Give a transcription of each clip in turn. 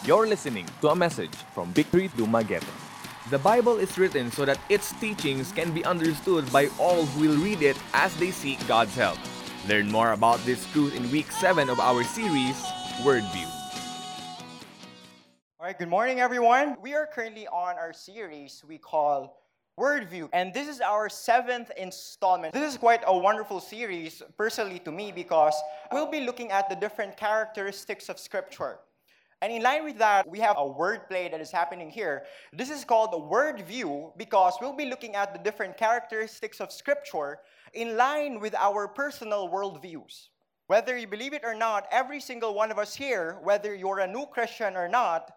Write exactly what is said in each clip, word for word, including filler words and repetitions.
You're listening to a message from Victory Dumaguete. The Bible is written so that its teachings can be understood by all who will read it as they seek God's help. Learn more about this truth in week seven of our series, Wordview. All right, good morning, everyone. We are currently on our series we call Wordview, and this is our seventh installment. This is quite a wonderful series, personally to me, because we'll be looking at the different characteristics of Scripture. And in line with that, we have a wordplay that is happening here. This is called the Wordview because we'll be looking at the different characteristics of Scripture in line with our personal worldviews. Whether you believe it or not, every single one of us here, whether you're a new Christian or not,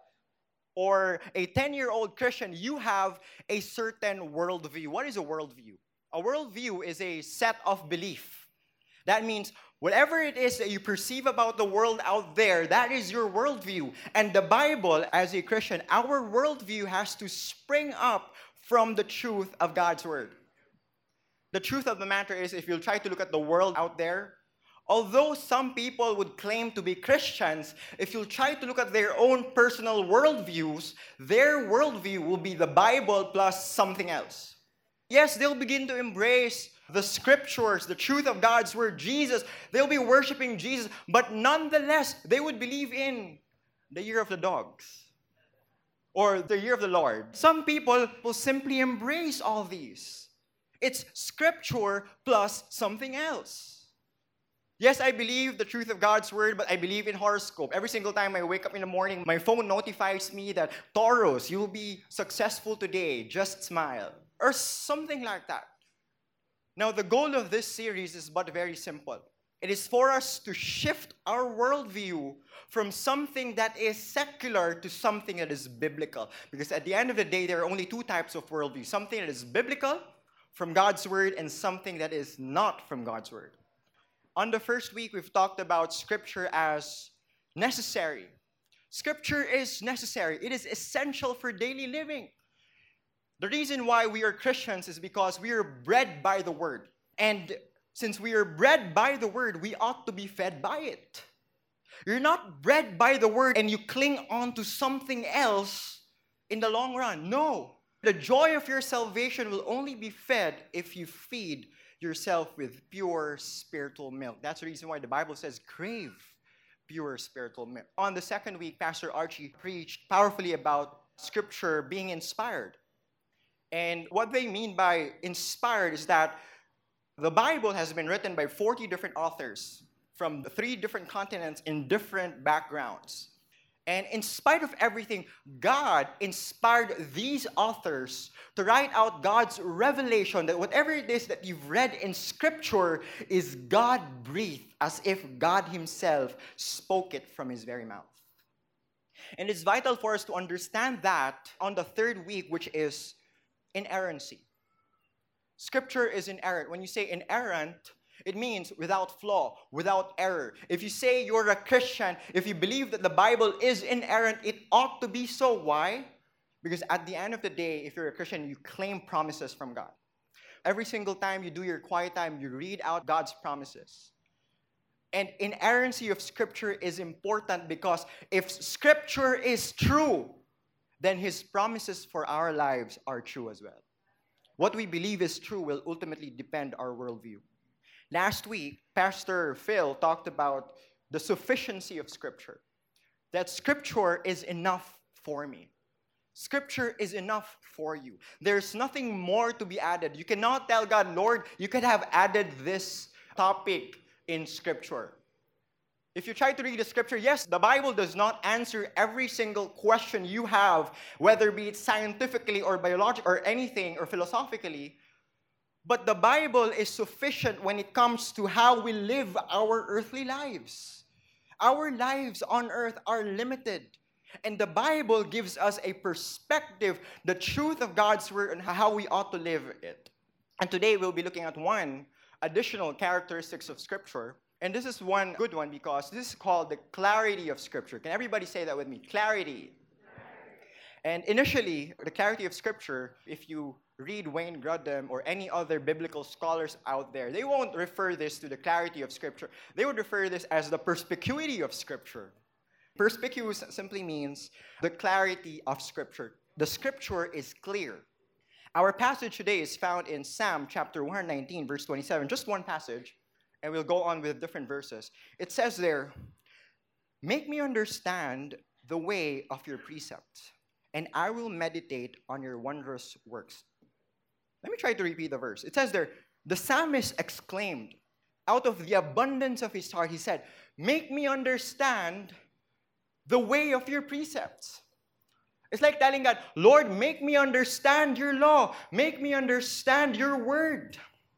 or a ten-year-old Christian, you have a certain worldview. What is a worldview? A worldview is a set of belief. That means whatever it is that you perceive about the world out there, that is your worldview. And the Bible, as a Christian, our worldview has to spring up from the truth of God's Word. The truth of the matter is, if you'll try to look at the world out there, although some people would claim to be Christians, if you try to look at their own personal worldviews, their worldview will be the Bible plus something else. Yes, they'll begin to embrace the Scriptures, the truth of God's Word, Jesus. They'll be worshiping Jesus, but nonetheless, they would believe in the year of the dogs or the year of the Lord. Some people will simply embrace all these. It's Scripture plus something else. Yes, I believe the truth of God's Word, but I believe in horoscope. Every single time I wake up in the morning, my phone notifies me that, Taurus, you'll be successful today, just smile. Or something like that. Now, the goal of this series is but very simple. It is for us to shift our worldview from something that is secular to something that is biblical. Because at the end of the day, there are only two types of worldview. Something that is biblical, from God's Word, and something that is not from God's Word. On the first week, we've talked about Scripture as necessary. Scripture is necessary. It is essential for daily living. The reason why we are Christians is because we are bred by the Word. And since we are bred by the Word, we ought to be fed by it. You're not bred by the Word and you cling on to something else in the long run. No. The joy of your salvation will only be fed if you feed yourself with pure spiritual milk. That's the reason why the Bible says, crave pure spiritual milk. On the second week, Pastor Archie preached powerfully about Scripture being inspired. And what they mean by inspired is that the Bible has been written by forty different authors from three different continents in different backgrounds. And in spite of everything, God inspired these authors to write out God's revelation that whatever it is that you've read in Scripture is God-breathed, as if God Himself spoke it from His very mouth. And it's vital for us to understand that on the third week, which is inerrancy. Scripture is inerrant. When you say inerrant, it means without flaw, without error. If you say you're a Christian, if you believe that the Bible is inerrant, it ought to be so. Why? Because at the end of the day, if you're a Christian, you claim promises from God. Every single time you do your quiet time, you read out God's promises. And inerrancy of Scripture is important because if Scripture is true, then His promises for our lives are true as well. What we believe is true will ultimately depend our worldview. Last week, Pastor Phil talked about the sufficiency of Scripture. That Scripture is enough for me. Scripture is enough for you. There's nothing more to be added. You cannot tell God, Lord, you could have added this topic in Scripture. If you try to read the Scripture, yes, the Bible does not answer every single question you have, whether be it scientifically or biologically or anything or philosophically. But the Bible is sufficient when it comes to how we live our earthly lives. Our lives on earth are limited. And the Bible gives us a perspective, the truth of God's Word, and how we ought to live it. And today we'll be looking at one additional characteristics of Scripture. And this is one good one because this is called the clarity of Scripture. Can everybody say that with me? Clarity. And initially, the clarity of Scripture, if you read Wayne Grudem or any other biblical scholars out there, they won't refer this to the clarity of Scripture. They would refer this as the perspicuity of Scripture. Perspicuous simply means the clarity of Scripture. The Scripture is clear. Our passage today is found in Psalm chapter one nineteen, verse twenty-seven. Just one passage, and we'll go on with different verses. It says there, "Make me understand the way of your precepts, and I will meditate on your wondrous works." Let me try to repeat the verse. It says there, the psalmist exclaimed, out of the abundance of his heart, he said, "Make me understand the way of your precepts." It's like telling God, "Lord, make me understand your law. Make me understand your word."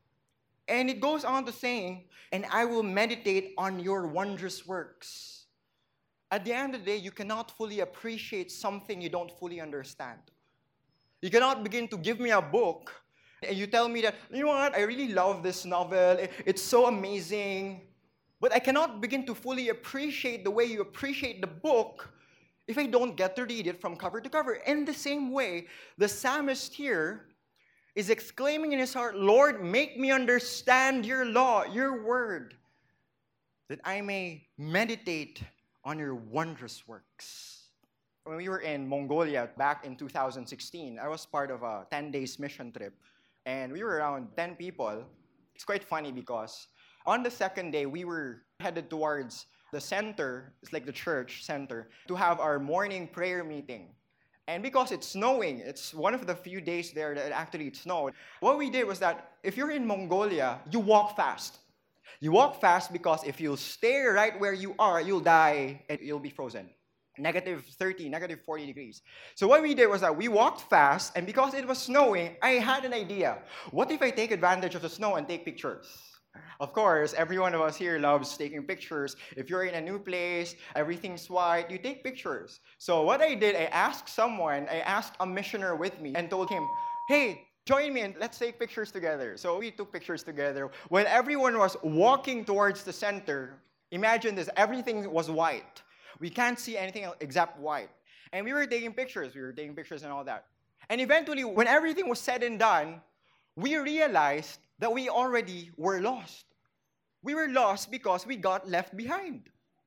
And it goes on to saying, "And I will meditate on your wondrous works." At the end of the day, you cannot fully appreciate something you don't fully understand. You cannot begin to give me a book and you tell me that, "You know what, I really love this novel. It's so amazing." But I cannot begin to fully appreciate the way you appreciate the book if I don't get to read it from cover to cover. In the same way, the psalmist here is exclaiming in his heart, "Lord, make me understand your law, your word, that I may meditate on your wondrous works." When we were in Mongolia back in two thousand sixteen, I was part of a ten days mission trip, and we were around ten people. It's quite funny because on the second day, we were headed towards the center, it's like the church center, to have our morning prayer meeting. And because it's snowing, it's one of the few days there that actually it snowed. What we did was that if you're in Mongolia, you walk fast. You walk fast because if you stay right where you are, you'll die and you'll be frozen. Negative thirty, negative forty degrees. So what we did was that we walked fast, and because it was snowing, I had an idea. What if I take advantage of the snow and take pictures? Of course, every one of us here loves taking pictures. If you're in a new place, everything's white, you take pictures. So what I did, I asked someone, I asked a missioner with me and told him, "Hey, join me and let's take pictures together." So we took pictures together. When everyone was walking towards the center, imagine this, everything was white. We can't see anything except white. And we were taking pictures, we were taking pictures and all that. And eventually, when everything was said and done, we realized that we already were lost. We were lost because we got left behind.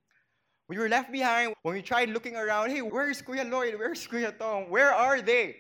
We were left behind when we tried looking around, "Hey, where's Kuya Lloyd? Where's Kuya Tom? Where are they?"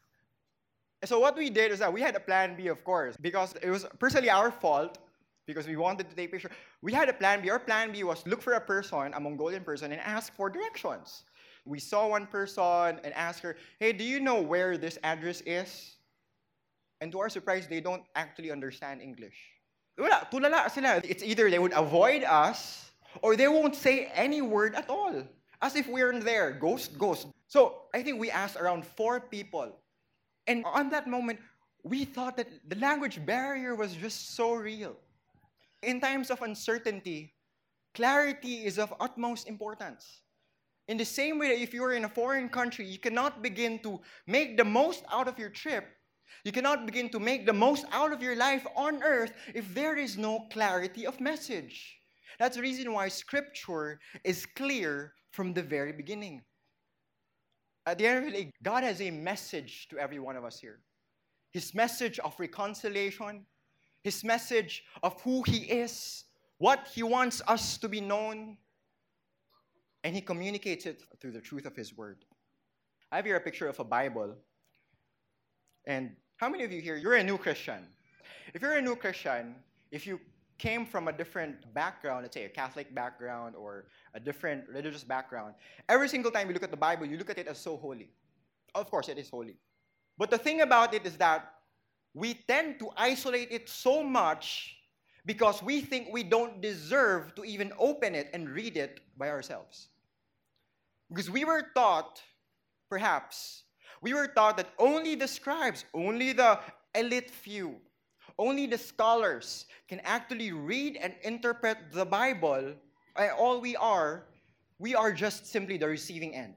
And so what we did is that we had a plan B, of course, because it was personally our fault, because we wanted to take pictures. We had a plan B. Our plan B was look for a person, a Mongolian person, and ask for directions. We saw one person and asked her, "Hey, do you know where this address is?" And to our surprise, they don't actually understand English. Wala, tulala sila. It's either they would avoid us or they won't say any word at all. As if we weren't there. Ghost, ghost. So I think we asked around four people. And on that moment, we thought that the language barrier was just so real. In times of uncertainty, clarity is of utmost importance. In the same way that if you're in a foreign country, you cannot begin to make the most out of your trip. You cannot begin to make the most out of your life on earth if there is no clarity of message. That's the reason why Scripture is clear from the very beginning. At the end of the day, God has a message to every one of us here. His message of reconciliation, His message of who He is, what He wants us to be known, and He communicates it through the truth of His Word. I have here a picture of a Bible. And how many of you here, you're a new Christian? If you're a new Christian, if you came from a different background, let's say a Catholic background or a different religious background, every single time you look at the Bible, you look at it as so holy. Of course, it is holy. But the thing about it is that we tend to isolate it so much because we think we don't deserve to even open it and read it by ourselves. Because we were taught, perhaps, we were taught that only the scribes, only the elite few, only the scholars can actually read and interpret the Bible. And all we are, we are just simply the receiving end.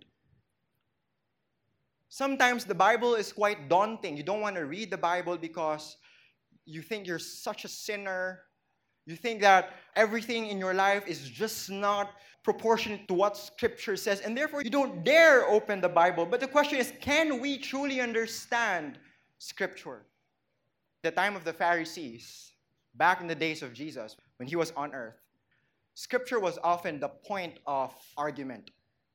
Sometimes the Bible is quite daunting. You don't want to read the Bible because you think you're such a sinner. You think that everything in your life is just not proportionate to what Scripture says, and therefore you don't dare open the Bible. But the question is, can we truly understand Scripture? The time of the Pharisees, back in the days of Jesus, when He was on earth, Scripture was often the point of argument.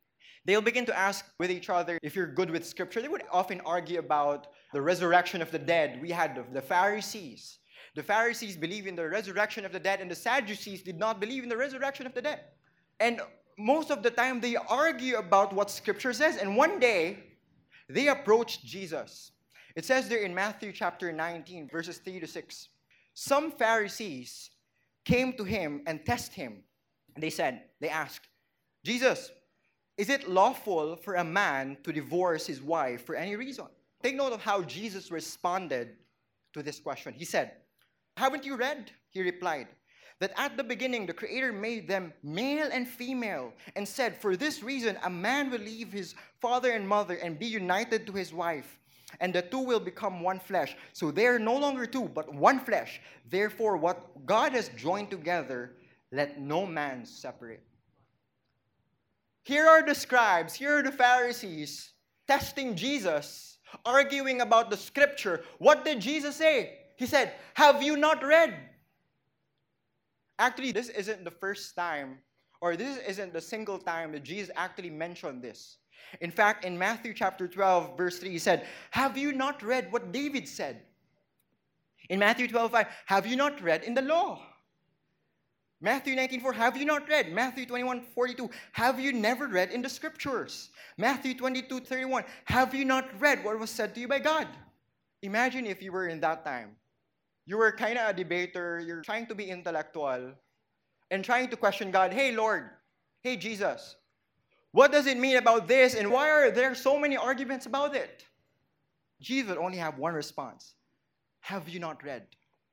They'll begin to ask with each other if you're good with scripture. They would often argue about the resurrection of the dead. We had the, the Pharisees. The Pharisees believe in the resurrection of the dead, and the Sadducees did not believe in the resurrection of the dead. And most of the time, they argue about what scripture says. And one day, they approached Jesus. It says there in Matthew chapter nineteen, verses three to six. Some Pharisees came to him and tested him. They said, they asked, Jesus, is it lawful for a man to divorce his wife for any reason? Take note of how Jesus responded to this question. He said, haven't you read? He replied, that at the beginning the Creator made them male and female and said, for this reason a man will leave his father and mother and be united to his wife, and the two will become one flesh. So they are no longer two, but one flesh. Therefore, what God has joined together, let no man separate. Here are the scribes, here are the Pharisees testing Jesus, arguing about the scripture. What did Jesus say? He said, have you not read? Actually, this isn't the first time, or this isn't the single time that Jesus actually mentioned this. In fact, in Matthew chapter twelve, verse three, he said, have you not read what David said? In Matthew twelve five, have you not read in the law? Matthew nineteen four, have you not read? Matthew twenty-one forty-two, have you never read in the scriptures? Matthew twenty-two thirty-one, have you not read what was said to you by God? Imagine if you were in that time. You were kind of a debater, you're trying to be intellectual, and trying to question God. Hey, Lord, hey, Jesus, what does it mean about this, and why are there so many arguments about it? Jesus would only have one response. Have you not read?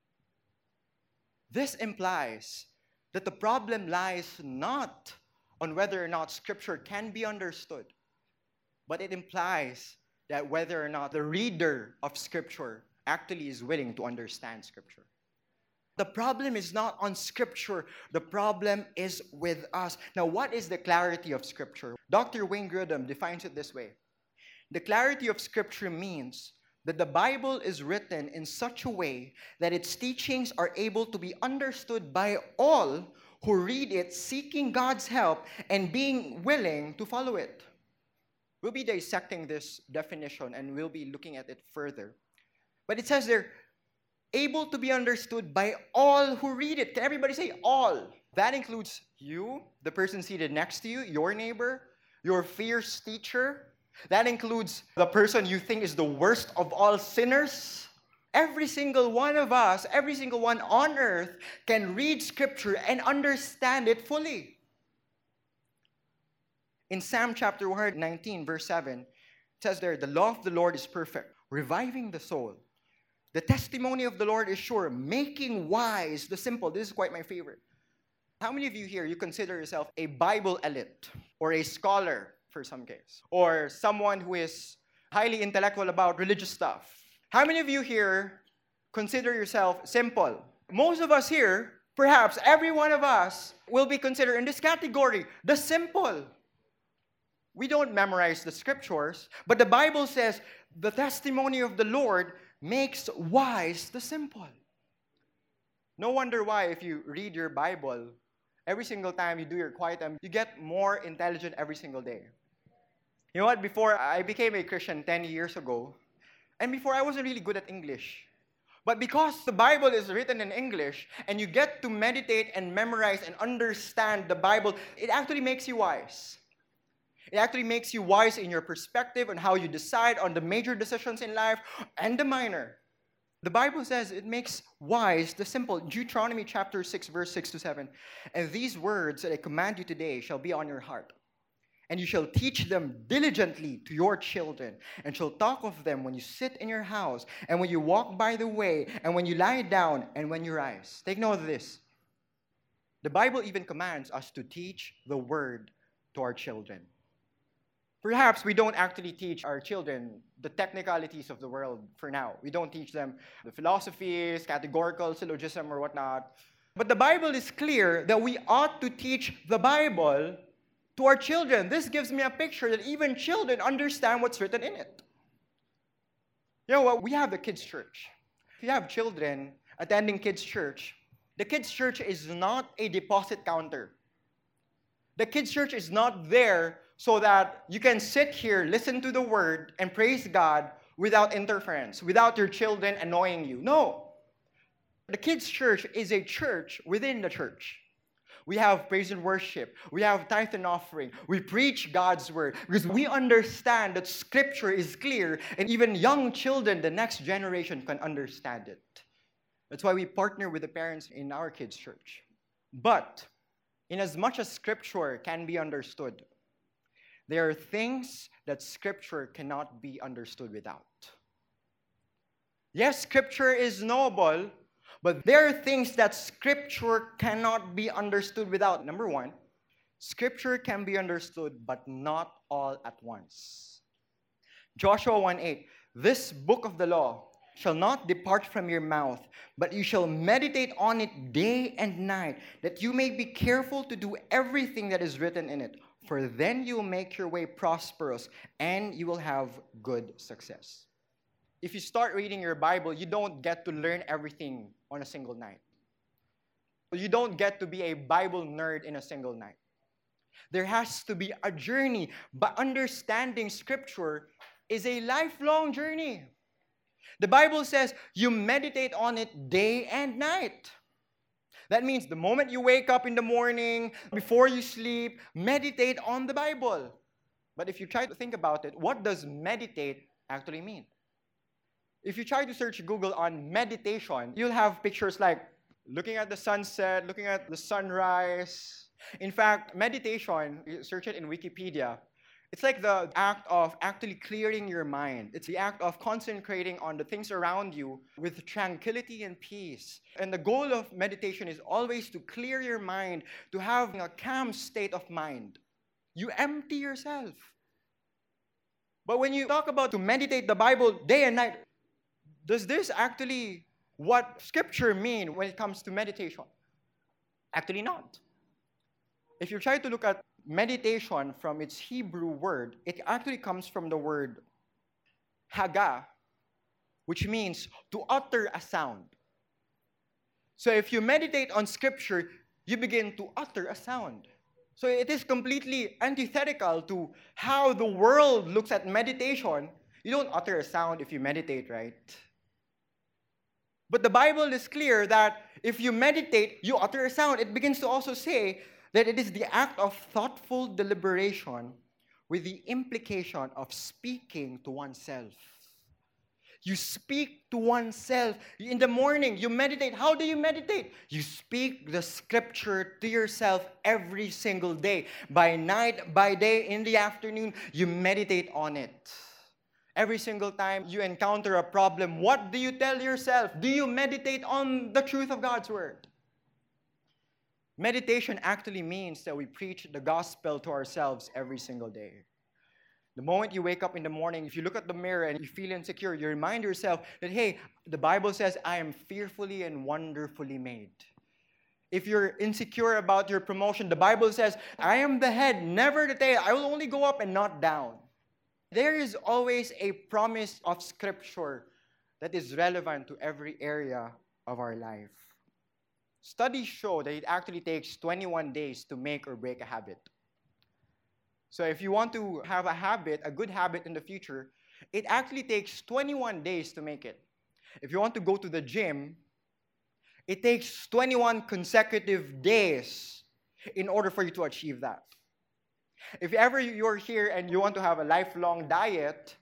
This implies that the problem lies not on whether or not Scripture can be understood, but it implies that whether or not the reader of Scripture actually is willing to understand Scripture. The problem is not on Scripture. The problem is with us. Now, what is the clarity of Scripture? Doctor Wayne Grudem defines it this way. The clarity of Scripture means that the Bible is written in such a way that its teachings are able to be understood by all who read it, seeking God's help and being willing to follow it. We'll be dissecting this definition and we'll be looking at it further. But it says they're able to be understood by all who read it. Can everybody say all? That includes you, the person seated next to you, your neighbor, your fierce teacher. That includes the person you think is the worst of all sinners. Every single one of us, every single one on earth can read Scripture and understand it fully. In Psalm chapter one nineteen, verse seven, it says there, the law of the Lord is perfect, reviving the soul. The testimony of the Lord is sure, making wise the simple. This is quite my favorite. How many of you here, you consider yourself a Bible elite or a scholar for some case, or someone who is highly intellectual about religious stuff? How many of you here consider yourself simple? Most of us here, perhaps every one of us, will be considered in this category, the simple. We don't memorize the scriptures, but the Bible says the testimony of the Lord makes wise the simple. No wonder why if you read your Bible, every single time you do your quiet time, you get more intelligent every single day. You know what? Before I became a Christian ten years ago, and before I wasn't really good at English. But because the Bible is written in English, and you get to meditate and memorize and understand the Bible, it actually makes you wise. It actually makes you wise in your perspective on how you decide on the major decisions in life and the minor. The Bible says it makes wise the simple. Deuteronomy chapter six, verse six to seven. And these words that I command you today shall be on your heart. And you shall teach them diligently to your children, and shall talk of them when you sit in your house, and when you walk by the way, and when you lie down, and when you rise. Take note of this. The Bible even commands us to teach the word to our children. Perhaps we don't actually teach our children the technicalities of the world for now. We don't teach them the philosophies, categorical syllogism, or whatnot. But the Bible is clear that we ought to teach the Bible to our children. This gives me a picture that even children understand what's written in it. You know what? We have the kids' church. If you have children attending kids' church, the kids' church is not a deposit counter. The kids' church is not there so that you can sit here, listen to the word, and praise God without interference, without your children annoying you. No. The kids' church is a church within the church. We have praise and worship. We have tithe and offering. We preach God's word because we understand that Scripture is clear, and even young children, the next generation, can understand it. That's why we partner with the parents in our kids' church. But in as much as Scripture can be understood, there are things that Scripture cannot be understood without. Yes, Scripture is noble, but there are things that Scripture cannot be understood without. Number one, Scripture can be understood, but not all at once. Joshua one eight, this book of the law shall not depart from your mouth, but you shall meditate on it day and night, that you may be careful to do everything that is written in it. For then you will make your way prosperous, and you will have good success. If you start reading your Bible, you don't get to learn everything on a single night. You don't get to be a Bible nerd in a single night. There has to be a journey, but understanding Scripture is a lifelong journey. The Bible says you meditate on it day and night. That means the moment you wake up in the morning, before you sleep, meditate on the Bible. But if you try to think about it, what does meditate actually mean? If you try to search Google on meditation, you'll have pictures like looking at the sunset, looking at the sunrise. In fact, meditation, you search it in Wikipedia, it's like the act of actually clearing your mind. It's the act of concentrating on the things around you with tranquility and peace. And the goal of meditation is always to clear your mind, to have a calm state of mind. You empty yourself. But when you talk about to meditate the Bible day and night, does this actually what Scripture mean when it comes to meditation? Actually not. If you try to look at meditation from its Hebrew word, it actually comes from the word haga, which means to utter a sound. So if you meditate on Scripture, you begin to utter a sound. So it is completely antithetical to how the world looks at meditation. You don't utter a sound if you meditate, right? But the Bible is clear that if you meditate, you utter a sound. It begins to also say that it is the act of thoughtful deliberation with the implication of speaking to oneself. You speak to oneself. In the morning, you meditate. How do you meditate? You speak the Scripture to yourself every single day. By night, by day, in the afternoon, you meditate on it. Every single time you encounter a problem, what do you tell yourself? Do you meditate on the truth of God's Word? Meditation actually means that we preach the gospel to ourselves every single day. The moment you wake up in the morning, if you look at the mirror and you feel insecure, you remind yourself that, hey, the Bible says, I am fearfully and wonderfully made. If you're insecure about your promotion, the Bible says, I am the head, never the tail. I will only go up and not down. There is always a promise of Scripture that is relevant to every area of our life. Studies show that it actually takes twenty-one days to make or break a habit. So if you want to have a habit, a good habit in the future, it actually takes twenty-one days to make it. If you want to go to the gym, it takes twenty-one consecutive days in order for you to achieve that. If ever you're here and you want to have a lifelong diet,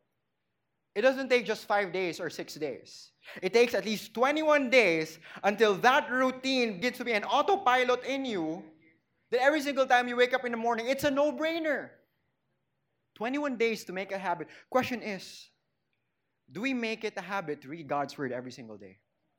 it doesn't take just five days or six days. It takes at least twenty-one days until that routine gets to be an autopilot in you that every single time you wake up in the morning, it's a no-brainer. twenty-one days to make a habit. Question is, do we make it a habit to read God's Word every single day?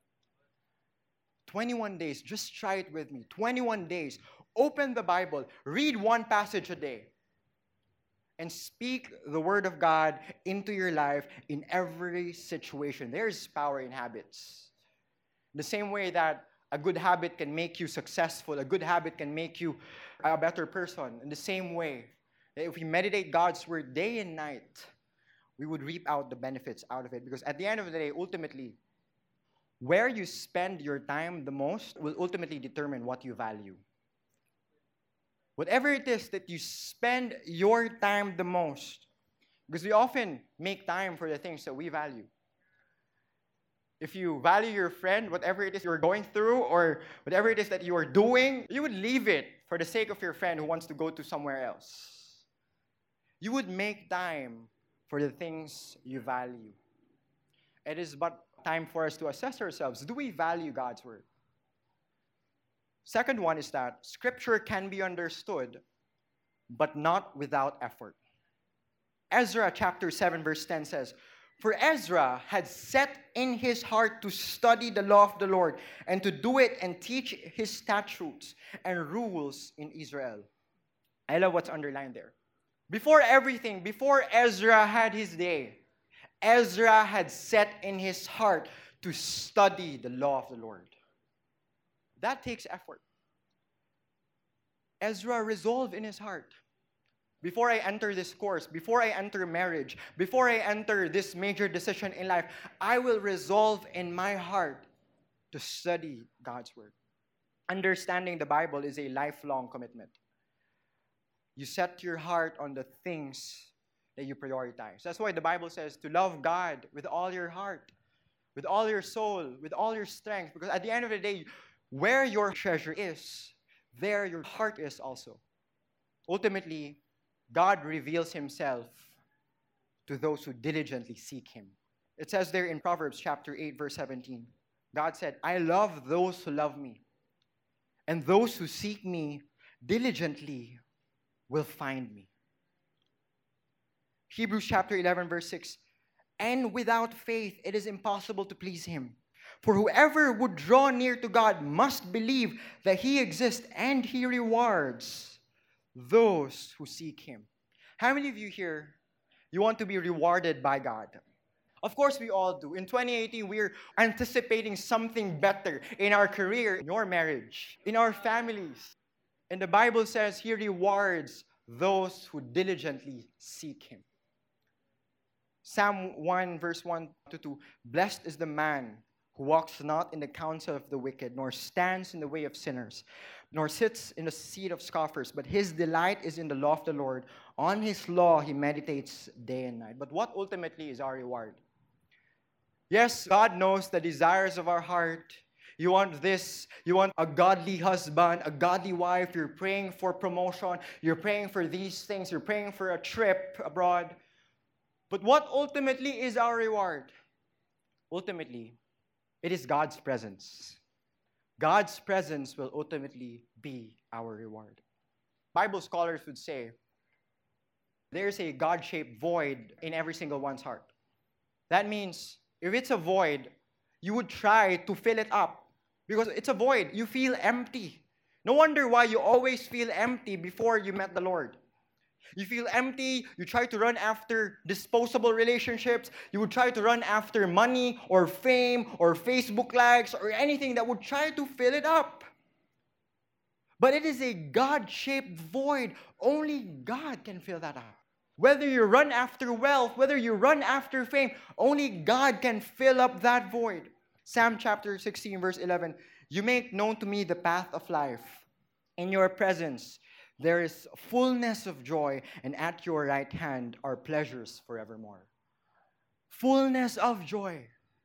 twenty-one days. Just try it with me. twenty-one days. Open the Bible. Read one passage a day. And speak the Word of God into your life in every situation. There's power in habits. The same way that a good habit can make you successful, a good habit can make you a better person. In the same way, if we meditate God's Word day and night, we would reap out the benefits out of it. Because at the end of the day, ultimately, where you spend your time the most will ultimately determine what you value. Whatever it is that you spend your time the most, because we often make time for the things that we value. If you value your friend, whatever it is you're going through or whatever it is that you are doing, you would leave it for the sake of your friend who wants to go to somewhere else. You would make time for the things you value. It is but time for us to assess ourselves. Do we value God's word? Second one is that Scripture can be understood, but not without effort. Ezra chapter seven verse ten says, "For Ezra had set in his heart to study the law of the Lord and to do it and teach his statutes and rules in Israel." I love what's underlined there. Before everything, before Ezra had his day, Ezra had set in his heart to study the law of the Lord. That takes effort. Ezra resolved in his heart, before I enter this course, before I enter marriage, before I enter this major decision in life, I will resolve in my heart to study God's word. Understanding the Bible is a lifelong commitment. You set your heart on the things that you prioritize. That's why the Bible says to love God with all your heart, with all your soul, with all your strength. Because at the end of the day, where your treasure is, there your heart is also. Ultimately, God reveals himself to those who diligently seek him. It says there in Proverbs chapter eight, verse seventeen, God said, "I love those who love me, and those who seek me diligently will find me." Hebrews chapter eleven, verse six, "And without faith it is impossible to please him. For whoever would draw near to God must believe that he exists and he rewards those who seek him." How many of you here, you want to be rewarded by God? Of course we all do. In twenty eighteen, we're anticipating something better in our career, in your marriage, in our families. And the Bible says he rewards those who diligently seek him. Psalm one, verse one to two, "Blessed is the man who walks not in the counsel of the wicked, nor stands in the way of sinners, nor sits in the seat of scoffers, but his delight is in the law of the Lord. On his law he meditates day and night." But what ultimately is our reward? Yes, God knows the desires of our heart. You want this, you want a godly husband, a godly wife, you're praying for promotion, you're praying for these things, you're praying for a trip abroad. But what ultimately is our reward? Ultimately, it is God's presence. God's presence will ultimately be our reward. Bible scholars would say there's a God-shaped void in every single one's heart. That means if it's a void, you would try to fill it up because it's a void. You feel empty. No wonder why you always feel empty before you met the Lord. You feel empty, you try to run after disposable relationships, you would try to run after money or fame or Facebook likes or anything that would try to fill it up. But it is a God-shaped void. Only God can fill that up. Whether you run after wealth, whether you run after fame, only God can fill up that void. Psalm chapter sixteen, verse eleven, "You make known to me the path of life. In your presence there is fullness of joy, and at your right hand are pleasures forevermore." Fullness of joy.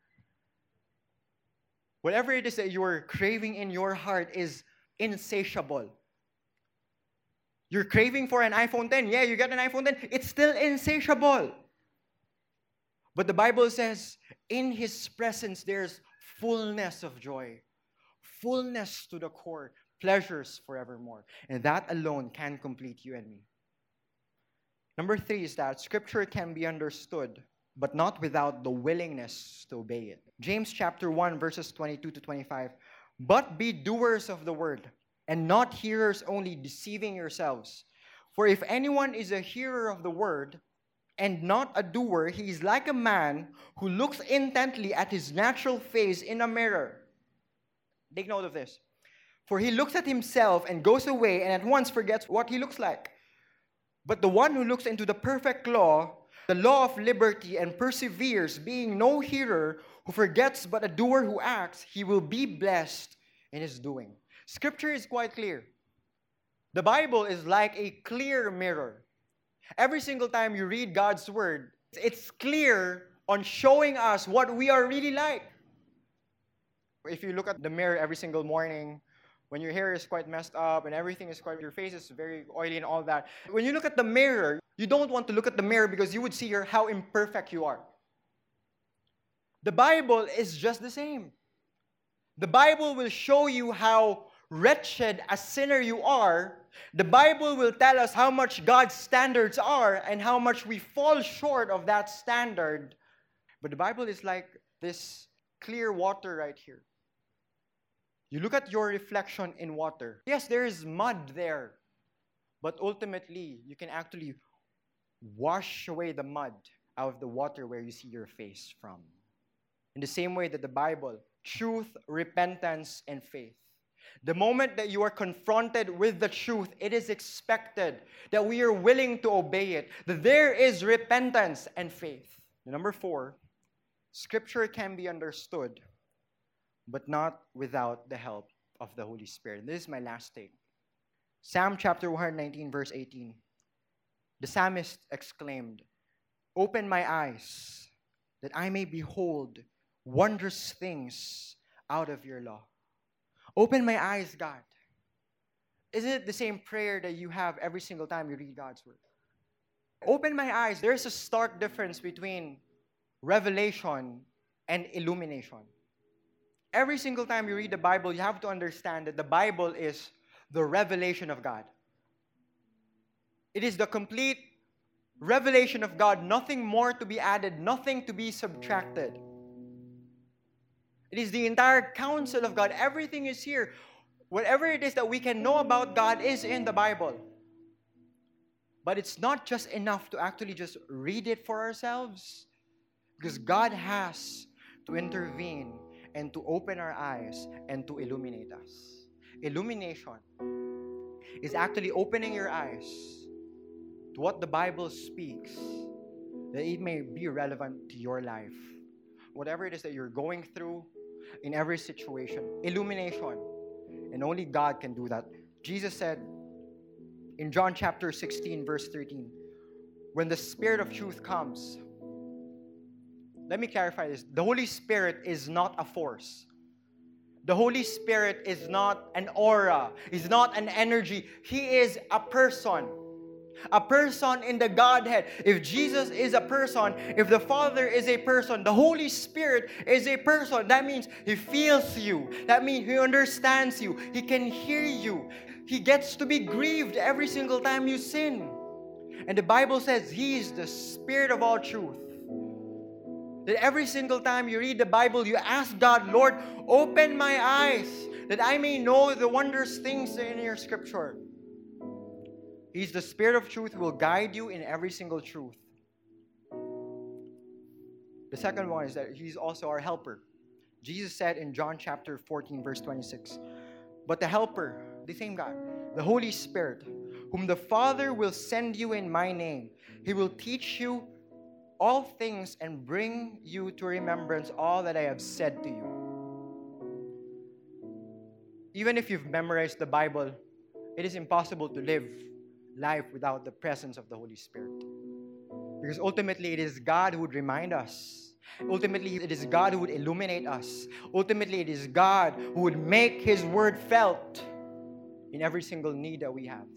Whatever it is that you are craving in your heart is insatiable. You're craving for an iPhone ten. Yeah, you get an iPhone ten. It's still insatiable. But the Bible says, in his presence there's fullness of joy. Fullness to the core. Pleasures forevermore. And that alone can complete you and me. Number three is that Scripture can be understood, but not without the willingness to obey it. James chapter one, verses twenty-two to twenty-five. "But be doers of the word, and not hearers only, deceiving yourselves. For if anyone is a hearer of the word, and not a doer, he is like a man who looks intently at his natural face in a mirror." Take note of this. "For he looks at himself and goes away and at once forgets what he looks like. But the one who looks into the perfect law, the law of liberty, and perseveres, being no hearer who forgets but a doer who acts, he will be blessed in his doing." Scripture is quite clear. The Bible is like a clear mirror. Every single time you read God's Word, it's clear on showing us what we are really like. If you look at the mirror every single morning, when your hair is quite messed up and everything is quite, your face is very oily and all that. When you look at the mirror, you don't want to look at the mirror because you would see your, how imperfect you are. The Bible is just the same. The Bible will show you how wretched a sinner you are. The Bible will tell us how much God's standards are and how much we fall short of that standard. But the Bible is like this clear water right here. You look at your reflection in water. Yes, there is mud there. But ultimately, you can actually wash away the mud out of the water where you see your face from. In the same way that the Bible, truth, repentance, and faith. The moment that you are confronted with the truth, it is expected that we are willing to obey it. That there is repentance and faith. Number four, Scripture can be understood, but not without the help of the Holy Spirit. And this is my last take. Psalm chapter one nineteen, verse eighteen. The psalmist exclaimed, "Open my eyes, that I may behold wondrous things out of your law." Open my eyes, God. Isn't it the same prayer that you have every single time you read God's Word? Open my eyes. There's a stark difference between revelation and illumination. Every single time you read the Bible, you have to understand that the Bible is the revelation of God. It is the complete revelation of God, nothing more to be added, nothing to be subtracted. It is the entire counsel of God. Everything is here. Whatever it is that we can know about God is in the Bible. But it's not just enough to actually just read it for ourselves, because God has to intervene and to open our eyes and to illuminate us. Illumination is actually opening your eyes to what the Bible speaks, that it may be relevant to your life. Whatever it is that you're going through, in every situation. Illumination. And only God can do that. Jesus said in John chapter sixteen, verse thirteen, when the Spirit of truth comes, let me clarify this. The Holy Spirit is not a force. The Holy Spirit is not an aura. He's not an energy. He is a person. A person in the Godhead. If Jesus is a person, if the Father is a person, the Holy Spirit is a person. That means He feels you. That means He understands you. He can hear you. He gets to be grieved every single time you sin. And the Bible says He is the Spirit of all truth. That every single time you read the Bible, you ask God, Lord, open my eyes that I may know the wondrous things in your Scripture. He's the Spirit of truth who will guide you in every single truth. The second one is that He's also our helper. Jesus said in John chapter fourteen, verse twenty-six, but the helper, the same God, the Holy Spirit, whom the Father will send you in my name, He will teach you all things and bring you to remembrance all that I have said to you. Even if you've memorized the Bible, it is impossible to live life without the presence of the Holy Spirit. Because ultimately, it is God who would remind us. Ultimately, it is God who would illuminate us. Ultimately, it is God who would make His word felt in every single need that we have.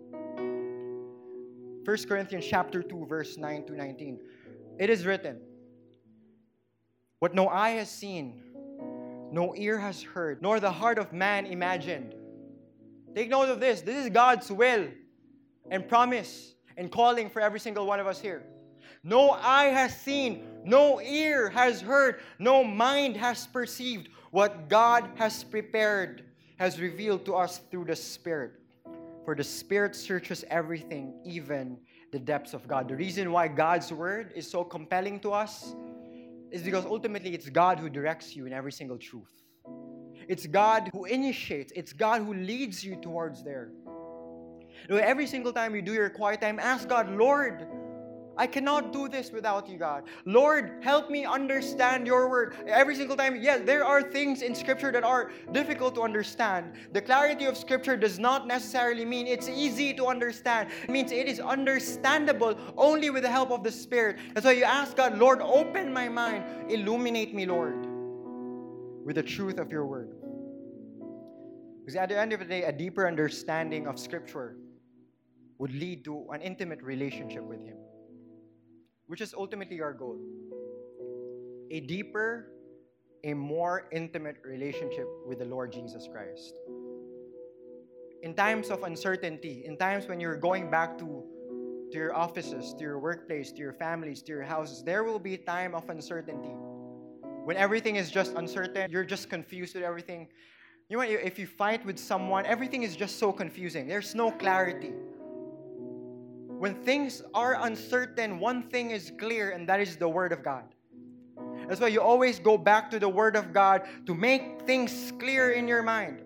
First Corinthians chapter two, verse nine to nineteen. It is written, what no eye has seen, no ear has heard, nor the heart of man imagined. Take note of this. This is God's will and promise and calling for every single one of us here. No eye has seen, no ear has heard, no mind has perceived what God has prepared, has revealed to us through the Spirit. For the Spirit searches everything, even the depths of God. The reason why God's Word is so compelling to us is because ultimately it's God who directs you in every single truth. It's God who initiates. It's God who leads you towards there. Every single time you do your quiet time, ask God, Lord, I cannot do this without you, God. Lord, help me understand your word. Every single time, yes, there are things in Scripture that are difficult to understand. The clarity of Scripture does not necessarily mean it's easy to understand. It means it is understandable only with the help of the Spirit. That's why you ask God, Lord, open my mind. Illuminate me, Lord, with the truth of your word. Because at the end of the day, a deeper understanding of Scripture would lead to an intimate relationship with Him, which is ultimately our goal. A deeper, a more intimate relationship with the Lord Jesus Christ. In times of uncertainty, in times when you're going back to, to your offices, to your workplace, to your families, to your houses, there will be a time of uncertainty. When everything is just uncertain, you're just confused with everything. You know, if you fight with someone, everything is just so confusing. There's no clarity. When things are uncertain, one thing is clear, and that is the Word of God. That's why you always go back to the Word of God to make things clear in your mind.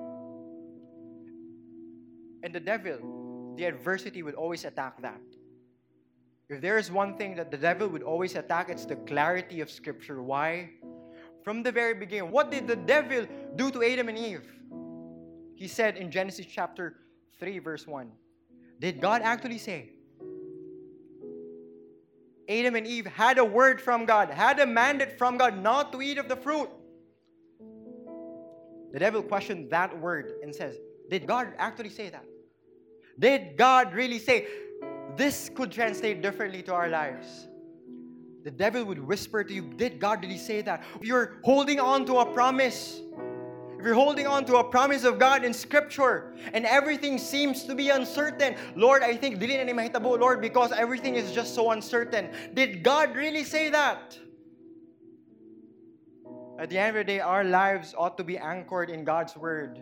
And the devil, the adversity, would always attack that. If there is one thing that the devil would always attack, it's the clarity of Scripture. Why? From the very beginning, what did the devil do to Adam and Eve? He said in Genesis chapter three, verse one, did God actually say? Adam and Eve had a word from God, had a mandate from God not to eat of the fruit. The devil questioned that word and says, did God actually say that? Did God really say? This could translate differently to our lives. The devil would whisper to you, did God really say that? If you're holding on to a promise, if you're holding on to a promise of God in Scripture and everything seems to be uncertain, Lord, I think dili na ni mahitabo, Lord, because everything is just so uncertain. Did God really say that? At the end of the day, our lives ought to be anchored in God's Word.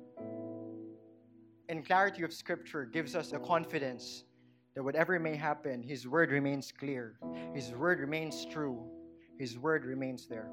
And clarity of Scripture gives us the confidence that whatever may happen, His Word remains clear. His Word remains true. His Word remains there.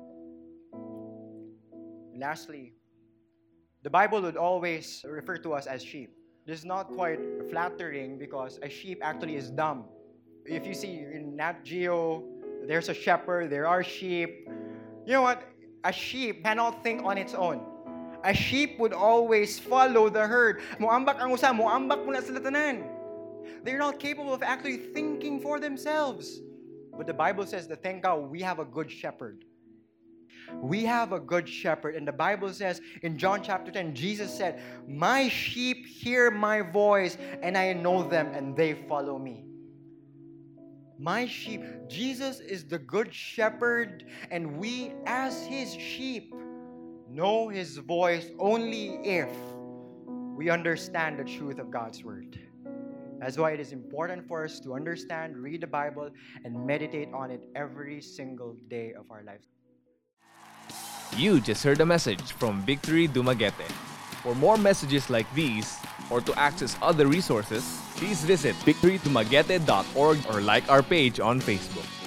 And lastly, the Bible would always refer to us as sheep. This is not quite flattering because a sheep actually is dumb. If you see in Nat Geo, there's a shepherd, there are sheep. You know what? A sheep cannot think on its own. A sheep would always follow the herd. Muambak ang usa, muambak muna sila tanan. They're not capable of actually thinking for themselves. But the Bible says that thank God we have a good shepherd. We have a good shepherd. And the Bible says in John chapter ten, Jesus said, my sheep hear my voice and I know them and they follow me. My sheep. Jesus is the good shepherd and we as His sheep know His voice only if we understand the truth of God's Word. That's why it is important for us to understand, read the Bible, and meditate on it every single day of our lives. You just heard a message from Victory Dumaguete. For more messages like these, or to access other resources, please visit victory dumaguete dot org or like our page on Facebook.